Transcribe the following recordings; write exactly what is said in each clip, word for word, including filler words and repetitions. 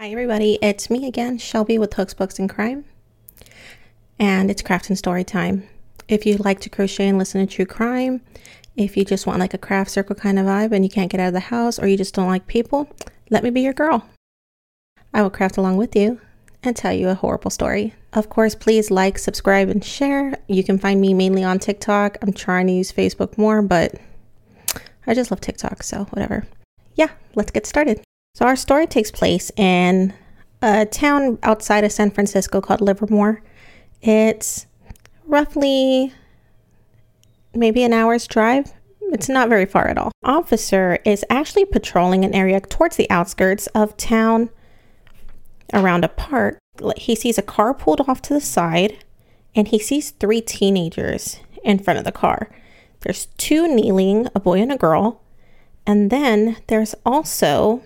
Hi everybody, it's me again, Shelby with Hooks Books and Crime, and it's craft and story time. If you like to crochet and listen to true crime, if you just want like a craft circle kind of vibe and you can't get out of the house, or you just don't like people, let me be your girl. I will craft along with you and tell you a horrible story. Of course, please like, subscribe, and share. You can find me mainly on TikTok. I'm trying to use Facebook more, but I just love TikTok, so whatever. Yeah, let's get started. So our story takes place in a town outside of San Francisco called Livermore. It's roughly maybe an hour's drive. It's not very far at all. Officer is actually patrolling an area towards the outskirts of town around a park. He sees a car pulled off to the side, and he sees three teenagers in front of the car. There's two kneeling, a boy and a girl, and then there's also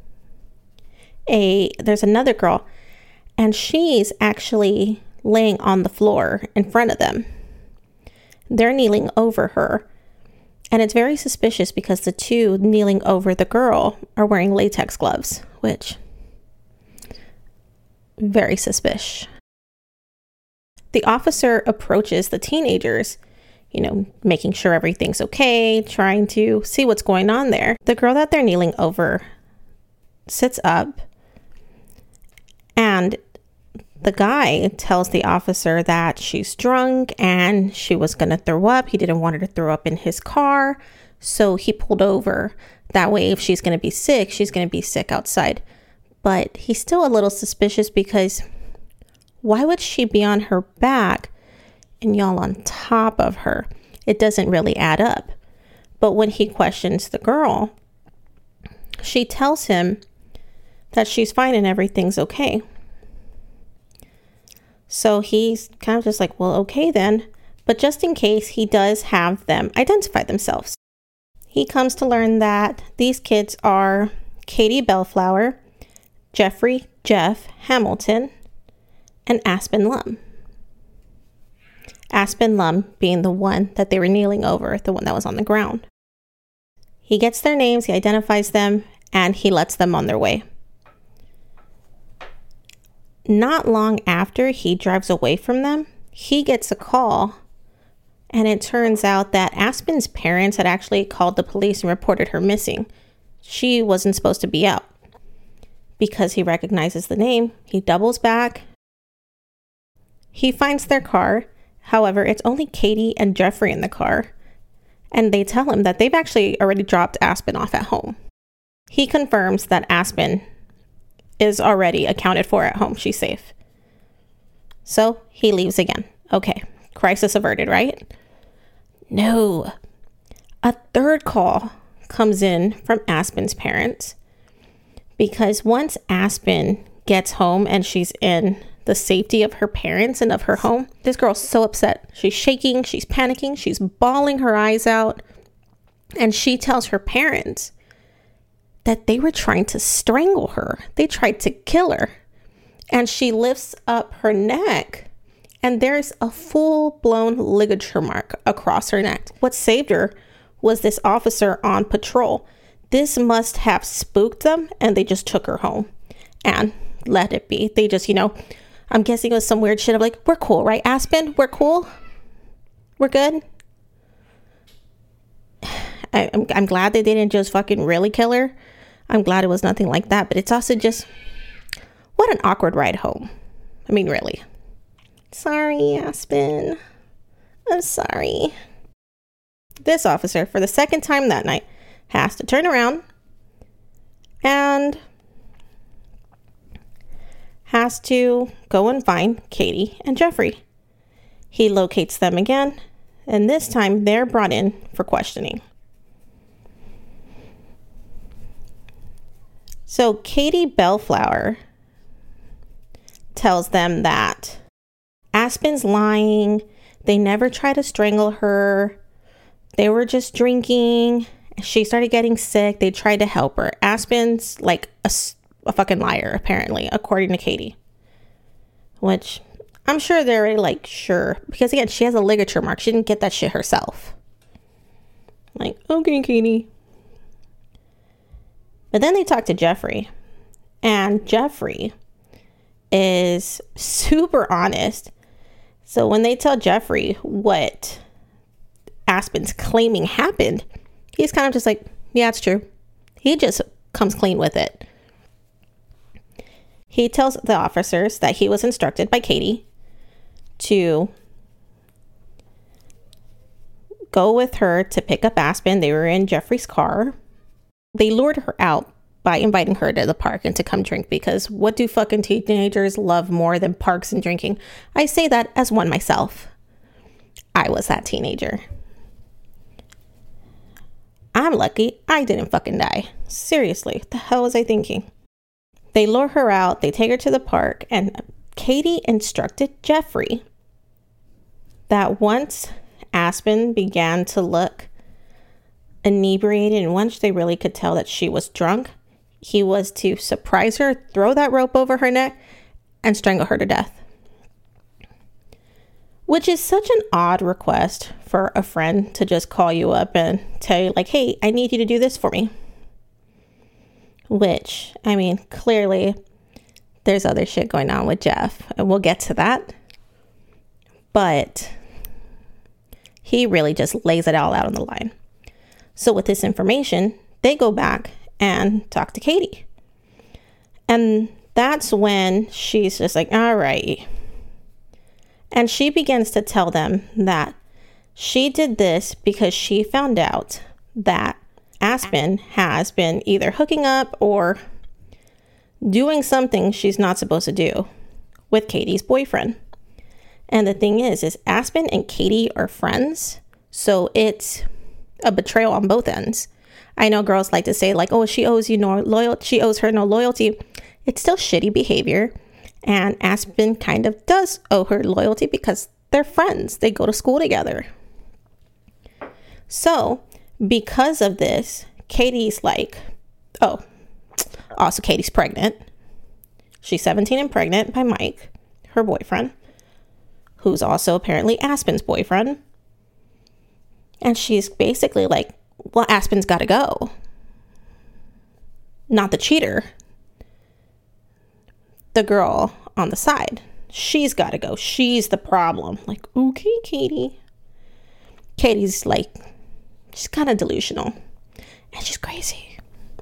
a there's another girl, and she's actually laying on the floor in front of them. They're kneeling over her, and it's very suspicious because the two kneeling over the girl are wearing latex gloves, which very suspicious. The officer approaches the teenagers, you know, making sure everything's okay, trying to see what's going on there. The girl that they're kneeling over sits up, and the guy tells the officer that she's drunk and she was going to throw up. He didn't want her to throw up in his car, so he pulled over. That way, if she's going to be sick, she's going to be sick outside. But he's still a little suspicious because why would she be on her back and y'all on top of her? It doesn't really add up. But when he questions the girl, she tells him that she's fine and everything's okay. So he's kind of just like, well, okay then. But just in case, he does have them identify themselves. He comes to learn that these kids are Katie Bellflower, Jeffrey Jeff Hamilton, and Aspen Lum. Aspen Lum being the one that they were kneeling over, the one that was on the ground. He gets their names, he identifies them, and he lets them on their way. Not long after he drives away from them, he gets a call, and it turns out that Aspen's parents had actually called the police and reported her missing. She wasn't supposed to be out. Because he recognizes the name, he doubles back. He finds their car. However, it's only Katie and Jeffrey in the car, and they tell him that they've actually already dropped Aspen off at home. He confirms that Aspen is already accounted for at home. She's safe. So he leaves again. Okay, crisis averted, right? No. A third call comes in from Aspen's parents, because once Aspen gets home and she's in the safety of her parents and of her home, this girl's so upset. She's shaking, she's panicking, she's bawling her eyes out. And she tells her parents that they were trying to strangle her. They tried to kill her. And she lifts up her neck, and there's a full-blown ligature mark across her neck. What saved her was this officer on patrol. This must have spooked them, and they just took her home and let it be. They just, you know, I'm guessing it was some weird shit of like, we're cool, right, Aspen? We're cool? We're good? I, I'm, I'm glad they didn't just fucking really kill her. I'm glad it was nothing like that, but it's also just, what an awkward ride home. I mean, really. Sorry, Aspen. I'm sorry. This officer, for the second time that night, has to turn around and has to go and find Katie and Jeffrey. He locates them again, and this time they're brought in for questioning. So Katie Bellflower tells them that Aspen's lying. They never tried to strangle her. They were just drinking. She started getting sick. They tried to help her. Aspen's like a, a fucking liar, apparently, according to Katie. Which I'm sure they're already like, sure. Because again, she has a ligature mark. She didn't get that shit herself. Like, okay, Katie. But then they talk to Jeffrey. And Jeffrey is super honest. So when they tell Jeffrey what Aspen's claiming happened, he's kind of just like, yeah, it's true. He just comes clean with it. He tells the officers that he was instructed by Katie to go with her to pick up Aspen. They were in Jeffrey's car. They lured her out by inviting her to the park and to come drink, because what do fucking teenagers love more than parks and drinking? I say that as one myself. I was that teenager. I'm lucky I didn't fucking die. Seriously, what the hell was I thinking? They lure her out, they take her to the park, and Katie instructed Jeffrey that once Aspen began to look inebriated, and once they really could tell that she was drunk, he was to surprise her, throw that rope over her neck, and strangle her to death. Which is such an odd request for a friend to just call you up and tell you, like, hey, I need you to do this for me. Which, I mean, clearly there's other shit going on with Jeff, and we'll get to that. But he really just lays it all out on the line. So with this information, they go back and talk to Katie. And that's when she's just like, all right. And she begins to tell them that she did this because she found out that Aspen has been either hooking up or doing something she's not supposed to do with Katie's boyfriend. And the thing is, is Aspen and Katie are friends. So it's a betrayal on both ends. I know girls like to say, like, oh, she owes you no loyalty. She owes her no loyalty. It's still shitty behavior. And Aspen kind of does owe her loyalty because they're friends. They go to school together. So because of this, Katie's like, oh, also Katie's pregnant. She's seventeen and pregnant by Mike, her boyfriend, who's also apparently Aspen's boyfriend. And she's basically like, well, Aspen's got to go. Not the cheater. The girl on the side. She's got to go. She's the problem. Like, okay, Katie. Katie's like, she's kind of delusional. And she's crazy.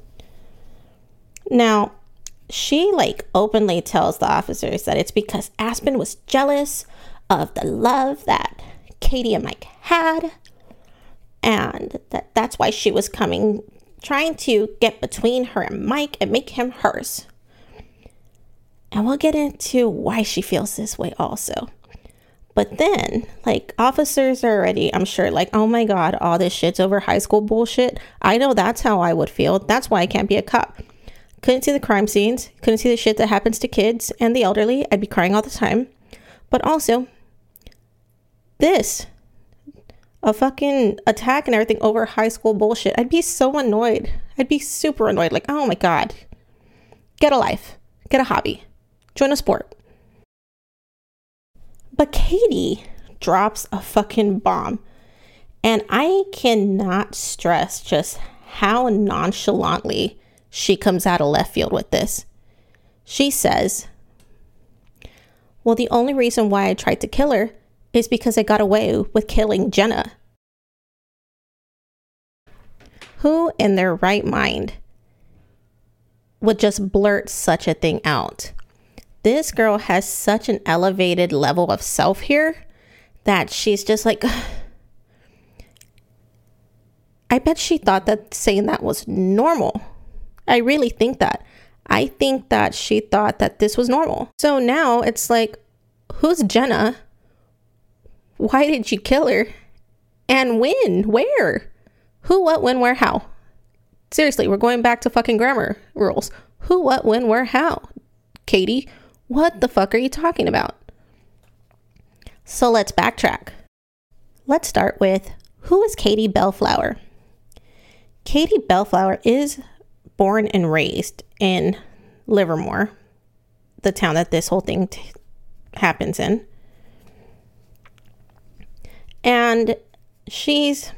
Now, she like openly tells the officers that it's because Aspen was jealous of the love that Katie and Mike had. And that that's why she was coming, trying to get between her and Mike and make him hers. And we'll get into why she feels this way also. But then, like, officers are already, I'm sure, like, oh my God, all this shit's over high school bullshit. I know that's how I would feel. That's why I can't be a cop. Couldn't see the crime scenes. Couldn't see the shit that happens to kids and the elderly. I'd be crying all the time. But also, this, a fucking attack and everything over high school bullshit. I'd be so annoyed. I'd be super annoyed. Like, oh my God. Get a life. Get a hobby. Join a sport. But Katie drops a fucking bomb. And I cannot stress just how nonchalantly she comes out of left field with this. She says, well, the only reason why I tried to kill her is because I got away with killing Jenna. Who in their right mind would just blurt such a thing out? This girl has such an elevated level of self here that she's just like, I bet she thought that saying that was normal. I really think that. I think that she thought that this was normal. So now it's like, who's Jenna? Why did you kill her? And when? Where? Who, what, when, where, how? Seriously, we're going back to fucking grammar rules. Who, what, when, where, how? Katie, what the fuck are you talking about? So let's backtrack. Let's start with, who is Katie Bellflower? Katie Bellflower is born and raised in Livermore, the town that this whole thing t- happens in. And she's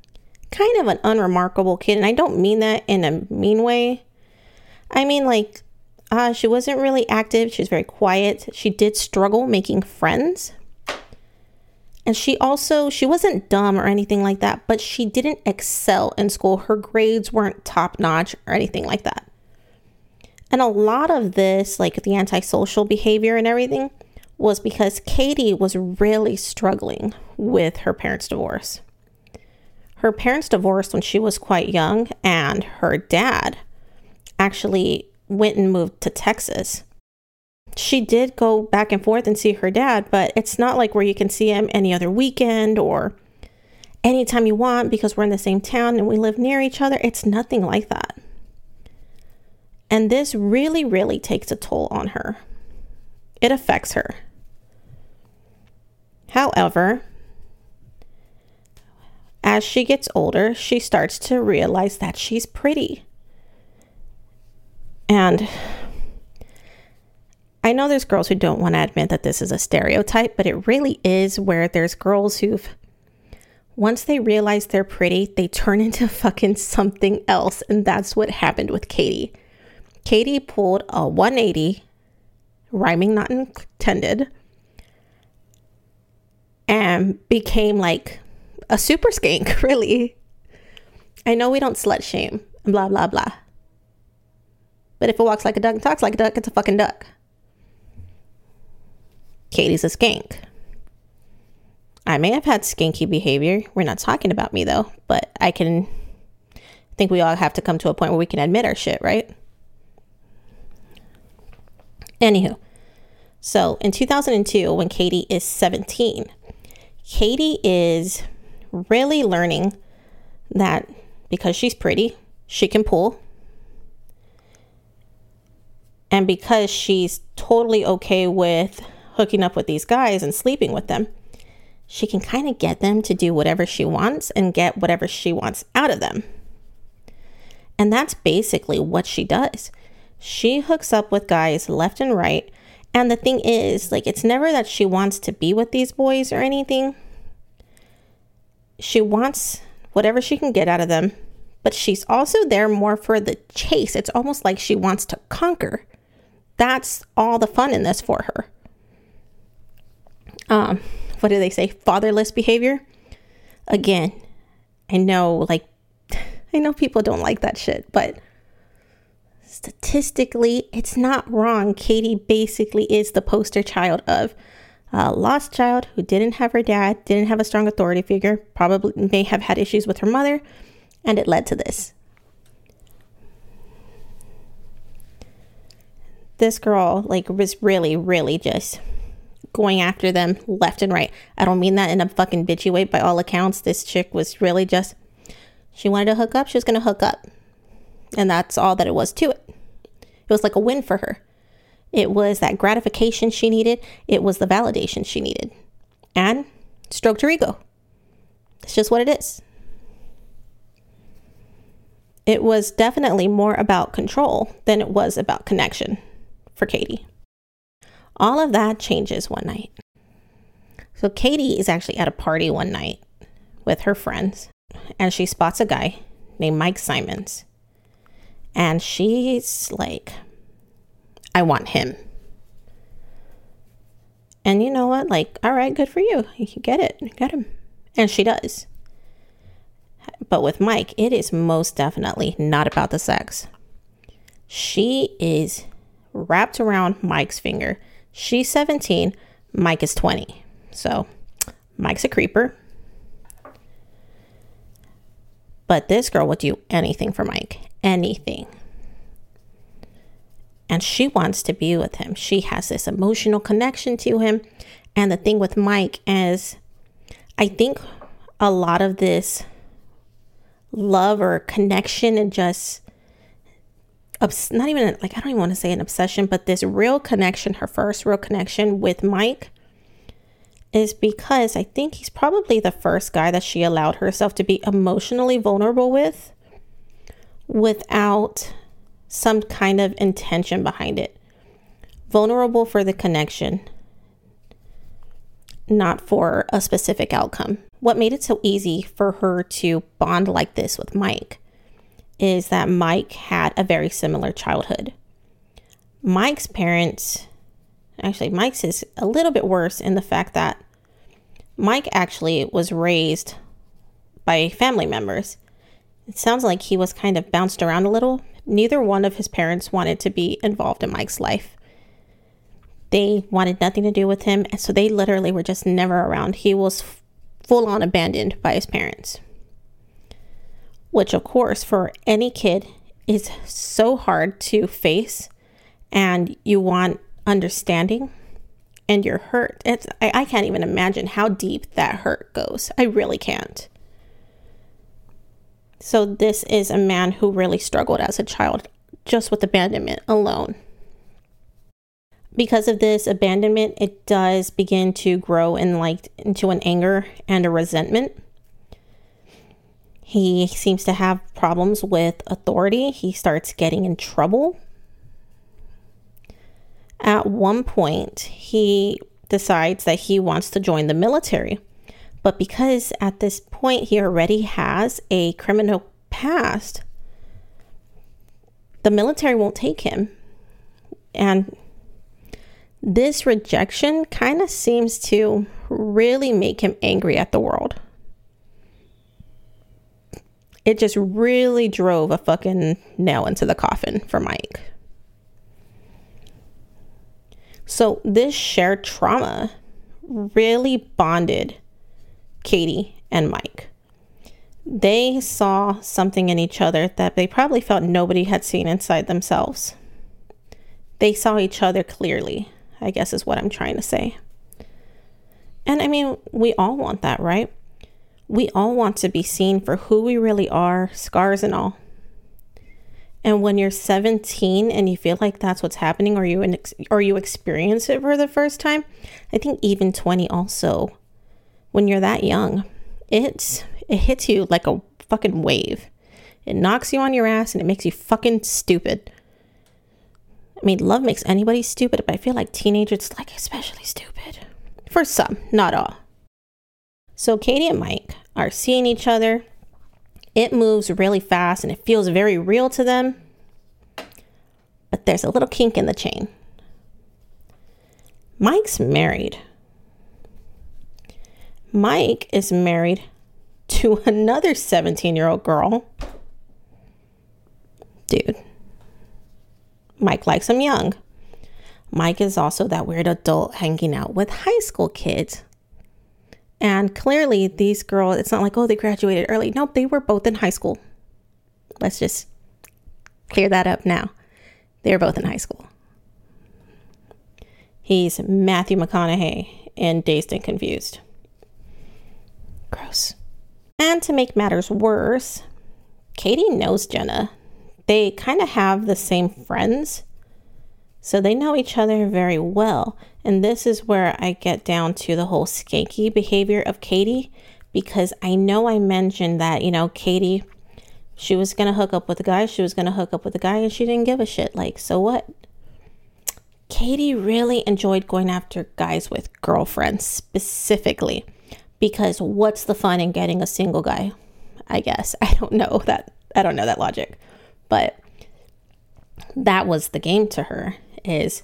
kind of an unremarkable kid. And I don't mean that in a mean way. I mean, like, Uh, she wasn't really active. She was very quiet. She did struggle making friends. And she also, she wasn't dumb or anything like that, but she didn't excel in school. Her grades weren't top notch or anything like that. And a lot of this, like the antisocial behavior and everything, was because Katie was really struggling with her parents' divorce. Her parents divorced when she was quite young, and her dad actually went and moved to Texas. She did go back and forth and see her dad, but it's not like where you can see him any other weekend or anytime you want because we're in the same town and we live near each other. It's nothing like that. And this really, really takes a toll on her. It affects her. However, as she gets older, she starts to realize that she's pretty. And I know there's girls who don't want to admit that this is a stereotype, but it really is, where there's girls who've, once they realize they're pretty, they turn into fucking something else. And that's what happened with Katie. Katie pulled a one eighty, rhyming not intended, and became like a super skank, really. I know we don't slut shame, blah, blah, blah. But if it walks like a duck and talks like a duck, it's a fucking duck. Katie's a skank. I may have had skanky behavior. We're not talking about me though, but I can I think we all have to come to a point where we can admit our shit, right? Anywho, so in two thousand two, when Katie is seventeen, Katie is really learning that because she's pretty, she can pull. And because she's totally okay with hooking up with these guys and sleeping with them, she can kind of get them to do whatever she wants and get whatever she wants out of them. And that's basically what she does. She hooks up with guys left and right. And the thing is, like, it's never that she wants to be with these boys or anything. She wants whatever she can get out of them, but she's also there more for the chase. It's almost like she wants to conquer. That's all the fun in this for her. Um, what do they say? Fatherless behavior. Again, I know, like, I know people don't like that shit, but statistically, it's not wrong. Katie basically is the poster child of a lost child who didn't have her dad, didn't have a strong authority figure, probably may have had issues with her mother, and it led to this. This girl, like, was really, really just going after them left and right. I don't mean that in a fucking bitchy way. By all accounts, this chick was really just, she wanted to hook up, she was going to hook up. And that's all that it was to it. It was like a win for her. It was that gratification she needed. It was the validation she needed. And stroked her ego. It's just what it is. It was definitely more about control than it was about connection for Katie. All of that changes one night. So Katie is actually at a party one night with her friends, and she spots a guy named Mike Simons. And she's like, I want him. And you know what? Like, all right, good for you. You get it. You get him. And she does. But with Mike, it is most definitely not about the sex. She is wrapped around Mike's finger. She's seventeen. Mike is twenty. So Mike's a creeper. But this girl would do anything for Mike. Anything. And she wants to be with him. She has this emotional connection to him. And the thing with Mike is, I think a lot of this love or connection and just, not even, like, I don't even want to say an obsession, but this real connection, her first real connection with Mike, is because I think he's probably the first guy that she allowed herself to be emotionally vulnerable with without some kind of intention behind it. Vulnerable for the connection, not for a specific outcome. What made it so easy for her to bond like this with Mike is that Mike had a very similar childhood. Mike's parents, actually, Mike's is a little bit worse in the fact that Mike actually was raised by family members. It sounds like he was kind of bounced around a little. Neither one of his parents wanted to be involved in Mike's life. They wanted nothing to do with him, and so they literally were just never around. He was f- full on abandoned by his parents. Which, of course, for any kid is so hard to face, and you want understanding, and you're hurt. It's, I, I can't even imagine how deep that hurt goes. I really can't. So this is a man who really struggled as a child just with abandonment alone. Because of this abandonment, it does begin to grow in like into an anger and a resentment. He seems to have problems with authority. He starts getting in trouble. At one point, he decides that he wants to join the military. But because at this point he already has a criminal past, the military won't take him. And this rejection kind of seems to really make him angry at the world. It just really drove a fucking nail into the coffin for Mike. So this shared trauma really bonded Katie and Mike. They saw something in each other that they probably felt nobody had seen inside themselves. They saw each other clearly, I guess is what I'm trying to say. And I mean, we all want that, right? We all want to be seen for who we really are, scars and all. And when you're seventeen and you feel like that's what's happening, or you in, or you experience it for the first time, I think even twenty also, when you're that young, it's it hits you like a fucking wave. It knocks you on your ass and it makes you fucking stupid. I mean, love makes anybody stupid, but I feel like teenagers like especially stupid. For some, not all. So Katie and Mike are seeing each other. It moves really fast and it feels very real to them. But there's a little kink in the chain. Mike's married. Mike is married to another seventeen-year-old girl. Dude. Mike likes him young. Mike is also that weird adult hanging out with high school kids. And clearly these girls, it's not like, oh, they graduated early. Nope, they were both in high school. Let's just clear that up now. They were both in high school. He's Matthew McConaughey in Dazed and Confused. Gross. And to make matters worse, Katie knows Jenna. They kind of have the same friends. So they know each other very well. And this is where I get down to the whole skanky behavior of Katie. Because I know I mentioned that, you know, Katie, she was going to hook up with a guy. She was going to hook up with a guy and she didn't give a shit. Like, so what? Katie really enjoyed going after guys with girlfriends specifically. Because what's the fun in getting a single guy? I guess. I don't know that. I don't know that logic. But that was the game to her, is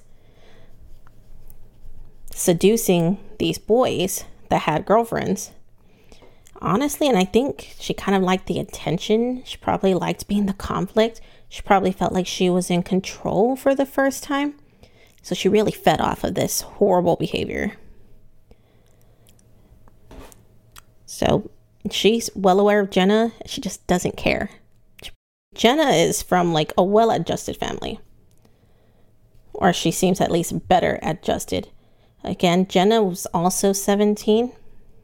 seducing these boys that had girlfriends. Honestly, and I think she kind of liked the attention. She probably liked being the conflict. She probably felt like she was in control for the first time. So she really fed off of this horrible behavior. So she's well aware of Jenna. She just doesn't care. Jenna is from like a well-adjusted family. Or she seems at least better adjusted. Again, Jenna was also seventeen.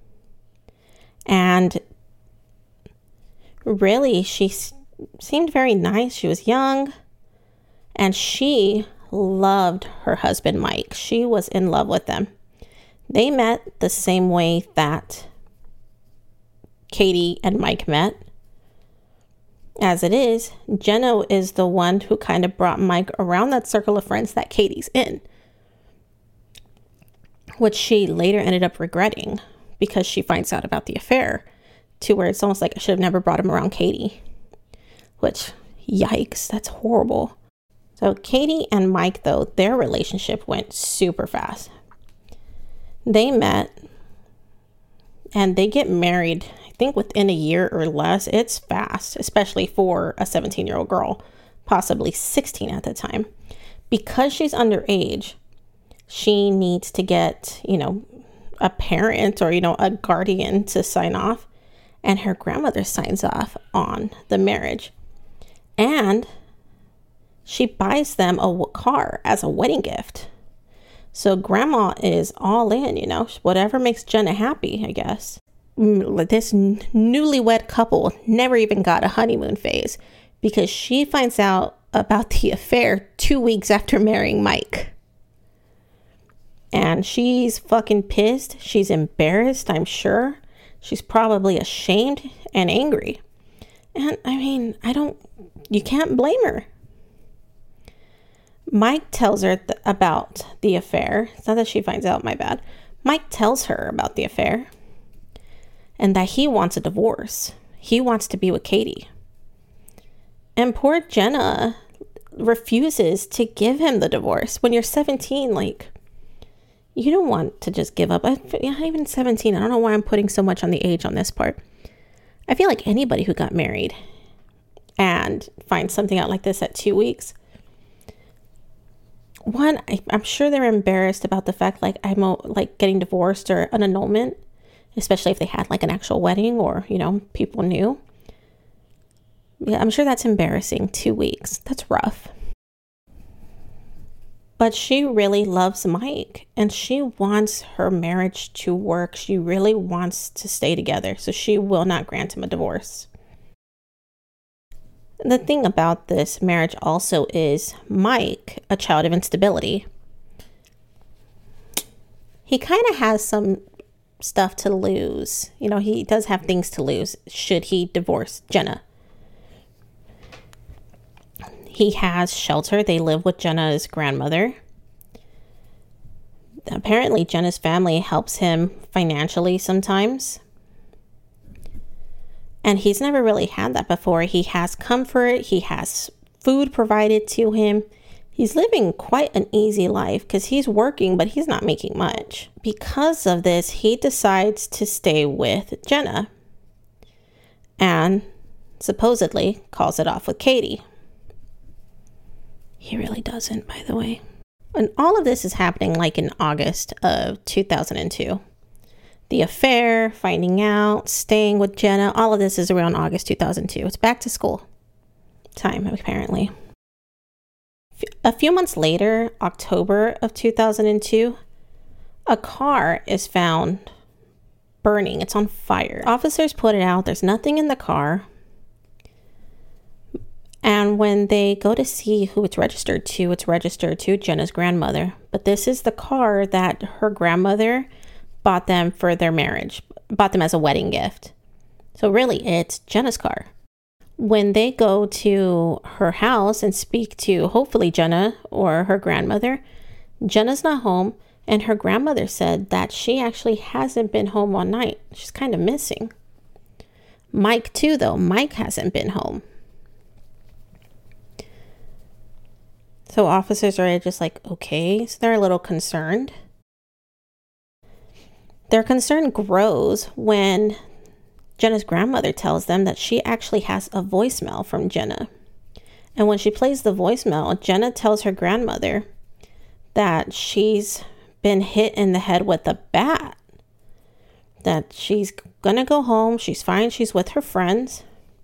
And really, she seemed very nice. She was young. And she loved her husband, Mike. She was in love with them. They met the same way that Katie and Mike met. As it is, Jenna is the one who kind of brought Mike around that circle of friends that Katie's in. Which she later ended up regretting because she finds out about the affair, to where it's almost like I should have never brought him around Katie. Which, yikes, that's horrible. So Katie and Mike, though, their relationship went super fast. They met and they get married, I think within a year or less. It's fast, especially for a seventeen-year-old girl, possibly sixteen at the time. Because she's underage, she needs to get, you know, a parent or, you know, a guardian to sign off. And her grandmother signs off on the marriage. And she buys them a car as a wedding gift. So grandma is all in, you know, whatever makes Jenna happy, I guess. This newlywed couple never even got a honeymoon phase because she finds out about the affair two weeks after marrying Mike. And she's fucking pissed. She's embarrassed, I'm sure. She's probably ashamed and angry. And I mean, I don't, you can't blame her. Mike tells her th- about the affair. It's not that she finds out, my bad. Mike tells her about the affair and that he wants a divorce. He wants to be with Katie. And poor Jenna refuses to give him the divorce. When you're seventeen, like, you don't want to just give up. I, not even seventeen. I don't know why I'm putting so much on the age on this part. I feel like anybody who got married and finds something out like this at two weeks, one, I, I'm sure they're embarrassed about the fact like I'm a, like getting divorced or an annulment, especially if they had like an actual wedding or, you know, people knew. Yeah, I'm sure that's embarrassing. Two weeks. That's rough. But she really loves Mike and she wants her marriage to work. She really wants to stay together. So she will not grant him a divorce. The thing about this marriage also is Mike, a child of instability. He kind of has some stuff to lose. You know, he does have things to lose should he divorce Jenna. He has shelter. They live with Jenna's grandmother. Apparently, Jenna's family helps him financially sometimes. And he's never really had that before. He has comfort. He has food provided to him. He's living quite an easy life because he's working, but he's not making much. Because of this, he decides to stay with Jenna and supposedly calls it off with Katie. He really doesn't, by the way. And all of this is happening like in August of two thousand two. The affair, finding out, staying with Jenna, all of this is around August two thousand two. It's back to school time, apparently. A few months later, October of two thousand two, a car is found burning. It's on fire. Officers put it out. There's nothing in the car. And when they go to see who it's registered to, it's registered to Jenna's grandmother. But this is the car that her grandmother bought them for their marriage, bought them as a wedding gift. So really, it's Jenna's car. When they go to her house and speak to hopefully Jenna or her grandmother, Jenna's not home. And her grandmother said that she actually hasn't been home all night. She's kind of missing. Mike too, though. Mike hasn't been home. So officers are just like, okay, so they're a little concerned. Their concern grows when Jenna's grandmother tells them that she actually has a voicemail from Jenna. And when she plays the voicemail, Jenna tells her grandmother that she's been hit in the head with a bat. That she's gonna go home, she's fine, she's with her friends.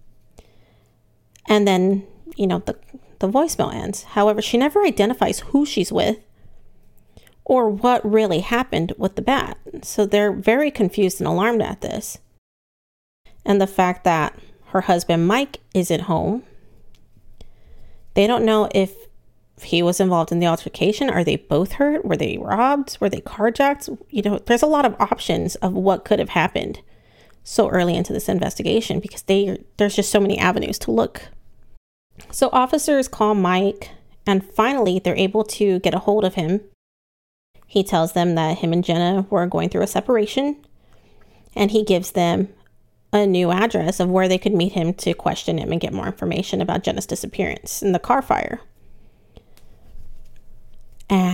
And then, you know, the The voicemail ends. However, she never identifies who she's with or what really happened with the bat. So they're very confused and alarmed at this. And the fact that her husband, Mike, isn't home. They don't know if he was involved in the altercation. Are they both hurt? Were they robbed? Were they carjacked? You know, there's a lot of options of what could have happened so early into this investigation because they there's just so many avenues to look. So officers call Mike and finally they're able to get a hold of him. He tells them that him and Jenna were going through a separation and he gives them a new address of where they could meet him to question him and get more information about Jenna's disappearance and the car fire.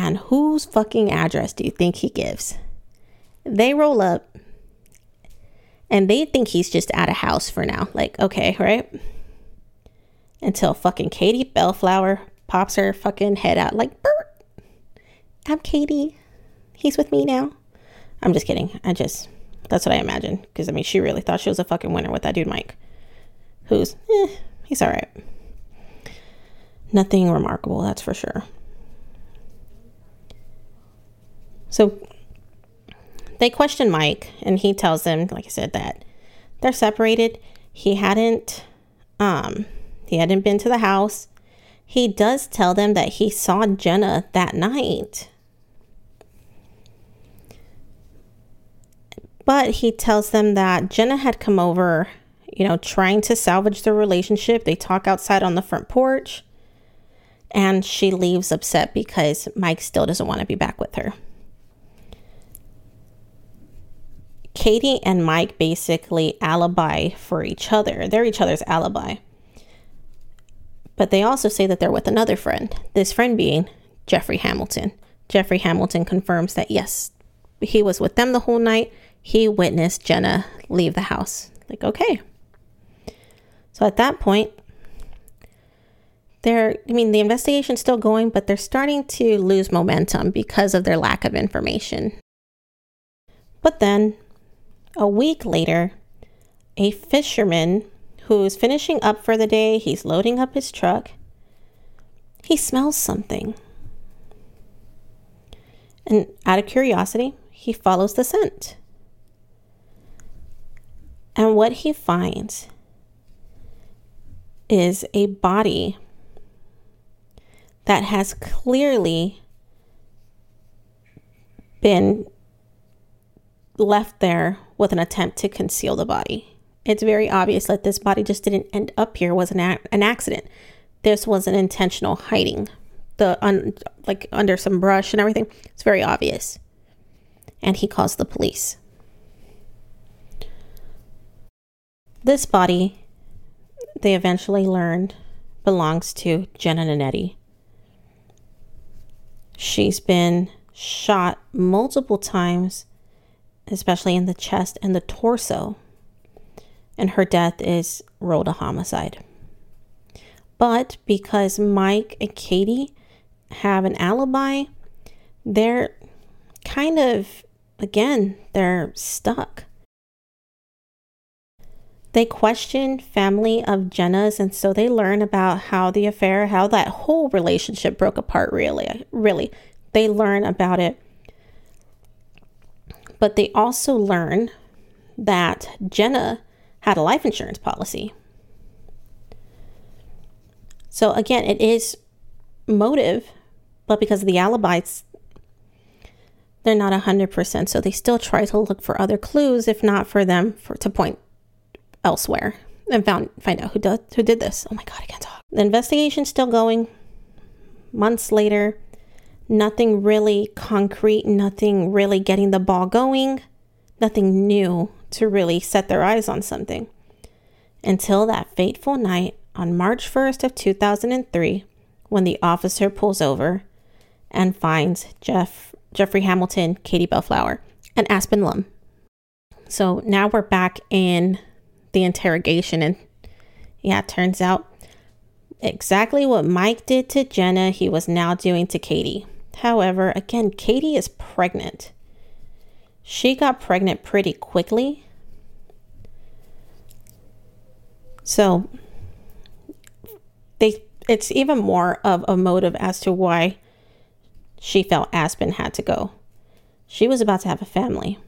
And whose fucking address do you think he gives? They roll up and they think he's just at a house for now. Like, okay, right? Until fucking Katie Bellflower pops her fucking head out like, Bert, I'm Katie. He's with me now. I'm just kidding. I just, that's what I imagine. Because, I mean, she really thought she was a fucking winner with that dude, Mike. Who's, eh, he's all right. Nothing remarkable, that's for sure. So they question Mike, and he tells them, like I said, that they're separated. He hadn't, um, he hadn't been to the house. He does tell them that he saw Jenna that night. But he tells them that Jenna had come over, you know, trying to salvage their relationship. They talk outside on the front porch. And she leaves upset because Mike still doesn't want to be back with her. Katie and Mike basically alibi for each other. They're each other's alibi. But they also say that they're with another friend. This friend being Jeffrey Hamilton. Jeffrey Hamilton confirms that, yes, he was with them the whole night. He witnessed Jenna leave the house. Like, okay. So at that point, they're, I mean, the investigation's still going, but they're starting to lose momentum because of their lack of information. But then, a week later, a fisherman who's finishing up for the day, he's loading up his truck, he smells something. And out of curiosity, he follows the scent. And what he finds is a body that has clearly been left there with an attempt to conceal the body. It's very obvious that this body just didn't end up here, was an, a- an accident. This was an intentional hiding, the un- like under some brush and everything. It's very obvious. And he calls the police. This body, they eventually learned, belongs to Jenna Nanetti. She's been shot multiple times, especially in the chest and the torso, and her death is ruled a homicide. But because Mike and Katie have an alibi, they're kind of, again, they're stuck. They question family of Jenna's, and so they learn about how the affair, how that whole relationship broke apart, really, really. They learn about it. But they also learn that Jenna had a life insurance policy. So again, it is motive, but because of the alibis, they're not one hundred percent. So they still try to look for other clues, if not for them for, to point elsewhere and found find out who did, who did this. Oh my God, I can't talk. The investigation's still going. Months later, nothing really concrete, nothing really getting the ball going, nothing new to really set their eyes on something. Until that fateful night on March first of two thousand three, when the officer pulls over and finds Jeff, Jeffrey Hamilton, Katie Bellflower, and Aspen Lum. So now we're back in the interrogation, and yeah, it turns out exactly what Mike did to Jenna, he was now doing to Katie. However, again, Katie is pregnant. She got pregnant pretty quickly. So they it's even more of a motive as to why she felt Aspen had to go. She was about to have a family.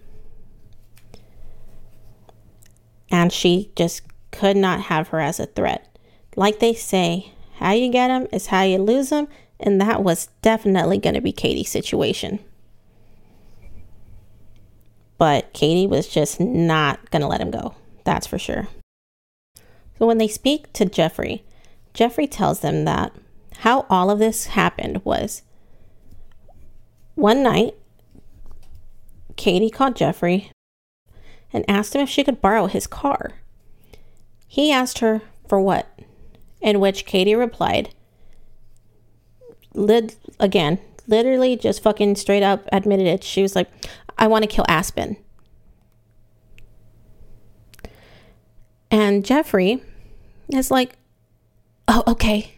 And she just could not have her as a threat. Like they say, how you get them is how you lose them. And that was definitely going to be Katie's situation. But Katie was just not going to let him go. That's for sure. So when they speak to Jeffrey, Jeffrey tells them that how all of this happened was one night, Katie called Jeffrey and asked him if she could borrow his car. He asked her for what, in which Katie replied, lid, again, literally just fucking straight up admitted it. She was like, I want to kill Aspen. And Jeffrey is like, oh, okay.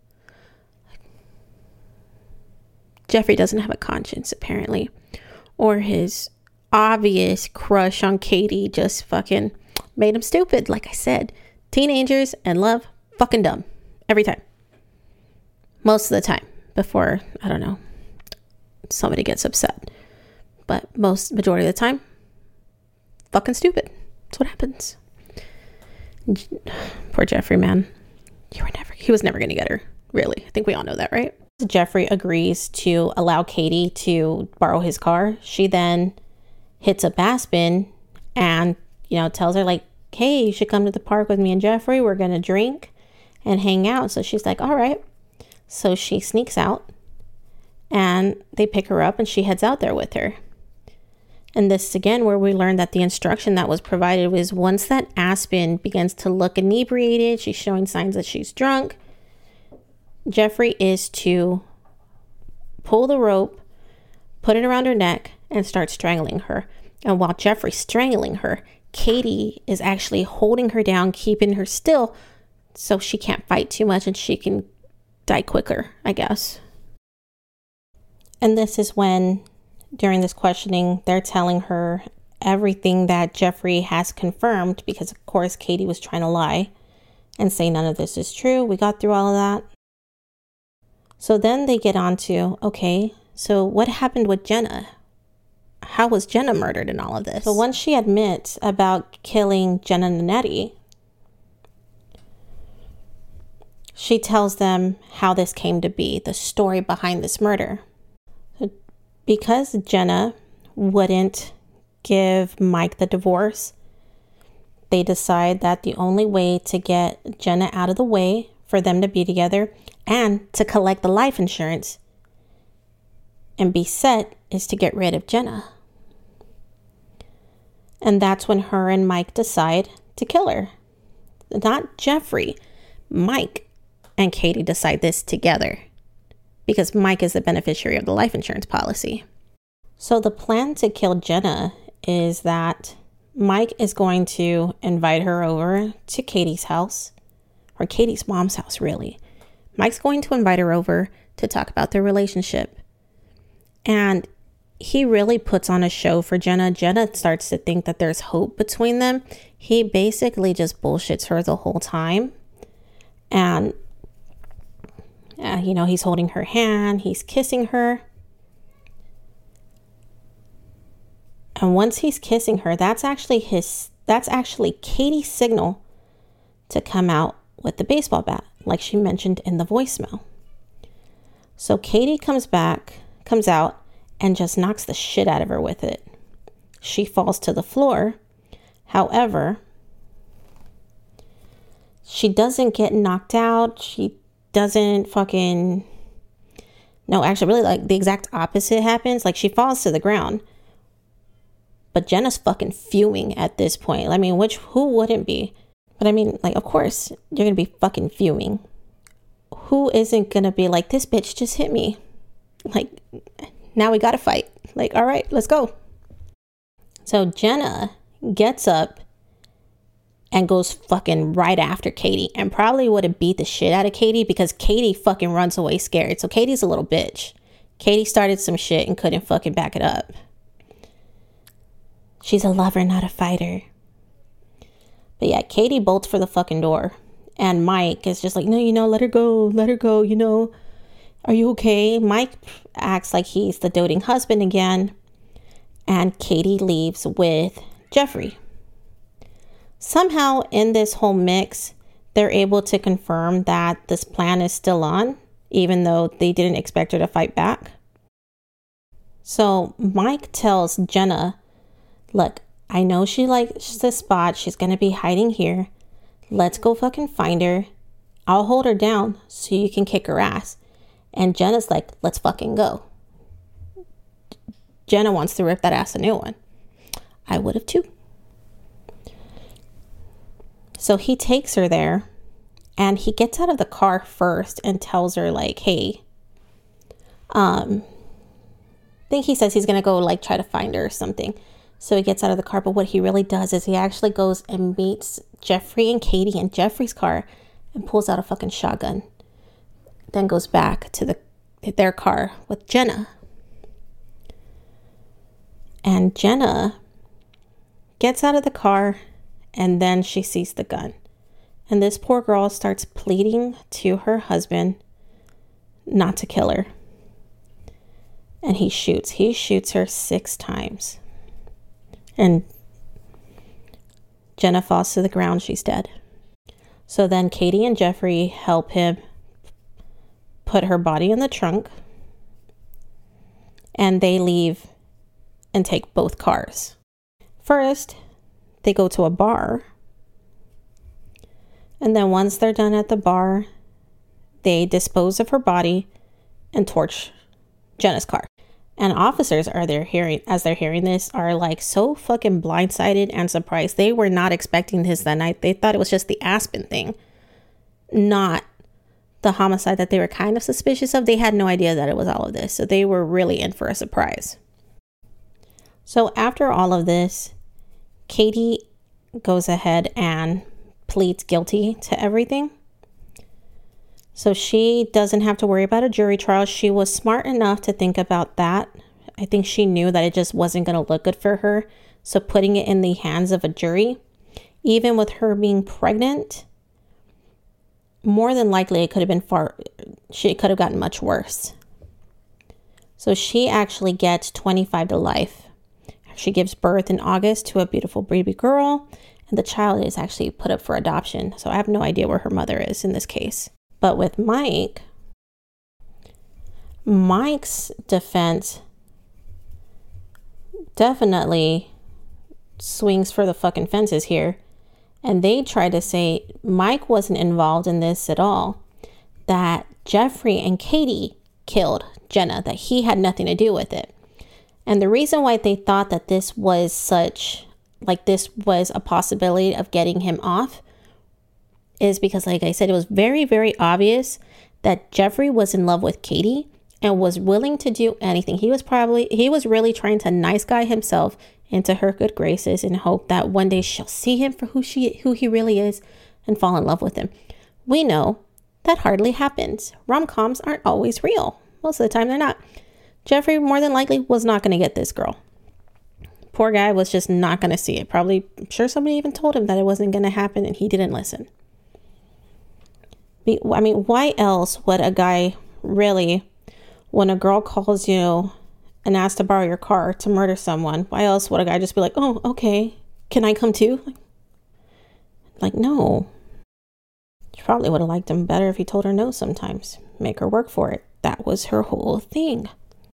Jeffrey doesn't have a conscience, apparently. Or his obvious crush on Katie just fucking made him stupid. Like I said, teenagers and love, fucking dumb. Every time. Most of the time. Before, I don't know, somebody gets upset. But most, majority of the time, fucking stupid. That's what happens. Poor Jeffrey, man. You were never, he was never going to get her. Really. I think we all know that, right? Jeffrey agrees to allow Katie to borrow his car. She then hits up Aspen and, you know, tells her like, hey, you should come to the park with me and Jeffrey. We're going to drink and hang out. So she's like, all right. So she sneaks out and they pick her up and she heads out there with her. And this is again where we learned that the instruction that was provided was once that Aspen begins to look inebriated, she's showing signs that she's drunk, Jeffrey is to pull the rope, put it around her neck, and start strangling her. And while Jeffrey's strangling her, Katie is actually holding her down, keeping her still so she can't fight too much and she can die quicker, I guess. And this is when, during this questioning, they're telling her everything that Jeffrey has confirmed because, of course, Katie was trying to lie and say none of this is true. We got through all of that. So then they get on to, okay, so what happened with Jenna? How was Jenna murdered in all of this? So once she admits about killing Jenna Nanetti, she tells them how this came to be, the story behind this murder. So because Jenna wouldn't give Mike the divorce, they decide that the only way to get Jenna out of the way for them to be together and to collect the life insurance and be set is to get rid of Jenna. And that's when her and Mike decide to kill her. Not Jeffrey. Mike and Katie decide this together because Mike is the beneficiary of the life insurance policy. So the plan to kill Jenna is that Mike is going to invite her over to Katie's house, or Katie's mom's house, really. Mike's going to invite her over to talk about their relationship. And he really puts on a show for Jenna. Jenna starts to think that there's hope between them. He basically just bullshits her the whole time. And, uh, you know, he's holding her hand. He's kissing her. And once he's kissing her, that's actually his, that's actually Katie's signal to come out with the baseball bat, like she mentioned in the voicemail. So Katie comes back, comes out, and just knocks the shit out of her with it. She falls to the floor. However, she doesn't get knocked out. She doesn't fucking... No, actually, really, like, the exact opposite happens. Like, she falls to the ground. But Jenna's fucking fuming at this point. I mean, which, who wouldn't be? But I mean, like, of course, you're going to be fucking fuming. Who isn't going to be like, this bitch just hit me? Like, now we got to fight. Like, all right, let's go. So Jenna gets up and goes fucking right after Katie and probably would have beat the shit out of Katie because Katie fucking runs away scared. So Katie's a little bitch. Katie started some shit and couldn't fucking back it up. She's a lover, not a fighter. But yeah, Katie bolts for the fucking door. And Mike is just like, no, you know, let her go. Let her go, you know. Are you okay? Mike acts like he's the doting husband again. And Katie leaves with Jeffrey. Somehow in this whole mix, they're able to confirm that this plan is still on, even though they didn't expect her to fight back. So Mike tells Jenna, look, I know she likes this spot. She's going to be hiding here. Let's go fucking find her. I'll hold her down so you can kick her ass. And Jenna's like, let's fucking go. Jenna wants to rip that ass a new one. I would have too. So he takes her there and he gets out of the car first and tells her like, hey, Um, I think he says he's going to go like try to find her or something. So he gets out of the car. But what he really does is he actually goes and meets Jeffrey and Katie in Jeffrey's car and pulls out a fucking shotgun. Then goes back to the their car with Jenna. And Jenna gets out of the car and then she sees the gun. And this poor girl starts pleading to her husband not to kill her. And he shoots. He shoots her six times. And Jenna falls to the ground. She's dead. So then Katie and Jeffrey help him put her body in the trunk. And they leave and take both cars. First, they go to a bar. And then once they're done at the bar, they dispose of her body and torch Jenna's car. And officers are there hearing, as they're hearing this, are like so fucking blindsided and surprised. They were not expecting this that night. They thought it was just the Aspen thing, not the homicide that they were kind of suspicious of. They had no idea that it was all of this. So they were really in for a surprise. So after all of this, Katie goes ahead and pleads guilty to everything. So she doesn't have to worry about a jury trial. She was smart enough to think about that. I think she knew that it just wasn't going to look good for her. So putting it in the hands of a jury, even with her being pregnant, more than likely it could have been far, she could have gotten much worse. So she actually gets twenty-five to life. She gives birth in August to a beautiful baby girl, and the child is actually put up for adoption. So I have no idea where her mother is in this case. But with Mike, Mike's defense definitely swings for the fucking fences here. And they try to say Mike wasn't involved in this at all. That Jeffrey and Katie killed Jenna, that he had nothing to do with it. And the reason why they thought that this was such, like this was a possibility of getting him off is because, like I said, it was very, very obvious that Jeffrey was in love with Katie and was willing to do anything. He was probably, he was really trying to nice guy himself into her good graces in hope that one day she'll see him for who she, who he really is and fall in love with him. We know that hardly happens. Rom-coms aren't always real. Most of the time they're not. Jeffrey more than likely was not going to get this girl. Poor guy was just not going to see it. Probably, I'm sure somebody even told him that it wasn't going to happen and he didn't listen. I mean, why else would a guy really, when a girl calls you and asks to borrow your car to murder someone, why else would a guy just be like, oh, okay, can I come too? Like, like no. She probably would have liked him better if he told her no sometimes. Make her work for it. That was her whole thing.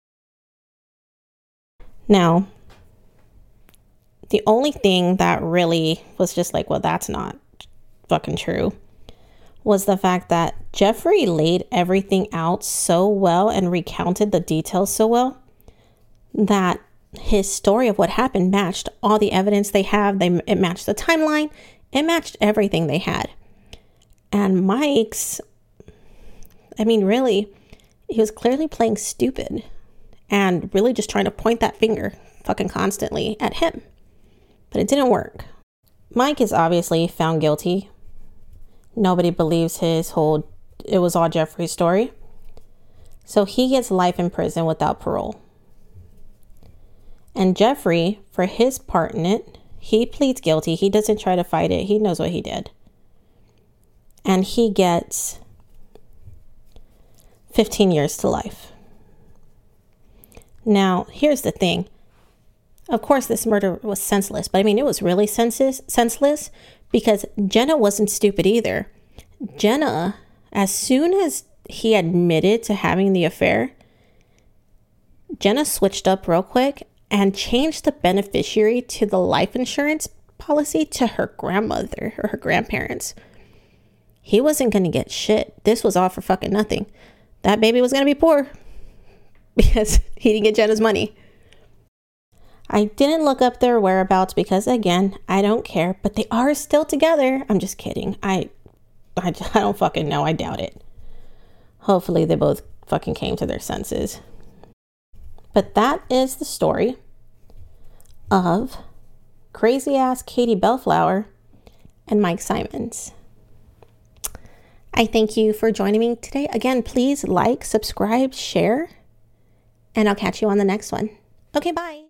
Now, the only thing that really was just like, well, that's not fucking true, was the fact that Jeffrey laid everything out so well and recounted the details so well that his story of what happened matched all the evidence they have. They, it matched the timeline. It matched everything they had. And Mike's, I mean, really, he was clearly playing stupid and really just trying to point that finger fucking constantly at him. But it didn't work. Mike is obviously found guilty. Nobody believes his whole, it was all Jeffrey's story. So he gets life in prison without parole. And Jeffrey, for his part in it, he pleads guilty. He doesn't try to fight it. He knows what he did. And he gets fifteen years to life. Now, here's the thing. Of course, this murder was senseless, but I mean, it was really senseless, senseless because Jenna wasn't stupid either. Jenna, as soon as he admitted to having the affair, Jenna switched up real quick and changed the beneficiary to the life insurance policy to her grandmother or her grandparents. He wasn't going to get shit. This was all for fucking nothing. That baby was going to be poor because he didn't get Jenna's money. I didn't look up their whereabouts because, again, I don't care, but they are still together. I'm just kidding. I, I, I don't fucking know. I doubt it. Hopefully they both fucking came to their senses. But that is the story of crazy ass Katie Bellflower and Mike Simons. I thank you for joining me today. Again, please like, subscribe, share, and I'll catch you on the next one. Okay, bye.